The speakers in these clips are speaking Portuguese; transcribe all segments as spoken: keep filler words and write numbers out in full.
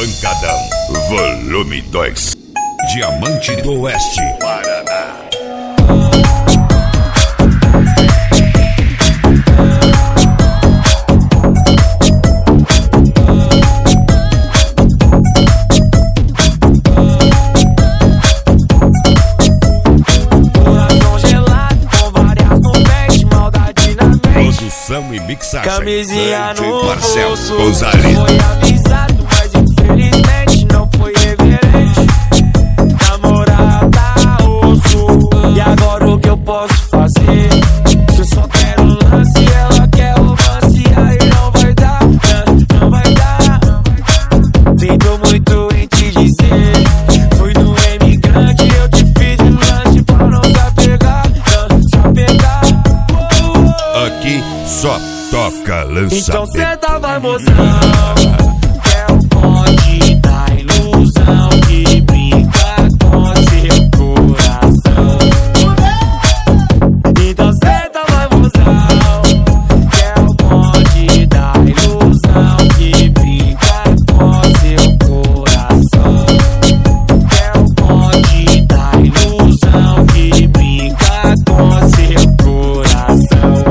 Pancadão, volume dois. Diamante do Oeste, Paraná. E mixagem, camisinha no Marcelo bolso. Gonzalez. Foi avisado, mas infelizmente não foi reverente. Namorada osso. E agora o que eu posso fazer? Se eu só quero lance, ela quer romance, aí não vai dar, não vai dar. Sinto muito em te dizer, fui no Imigrante, eu te fiz um lance pra não se apegar, não se apegar. Aqui só toca lança. Então cê tava mozão, que é o bonde da ilusão que brinca com seu coração. Então cê tava mozão, que é o bonde da ilusão que brinca com seu coração. Que é o bonde da ilusão que brinca com seu coração.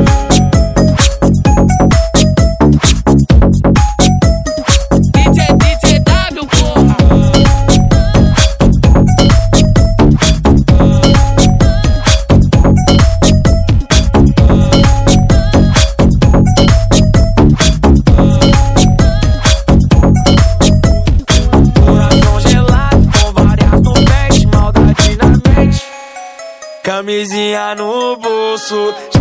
Camisinha no bolso,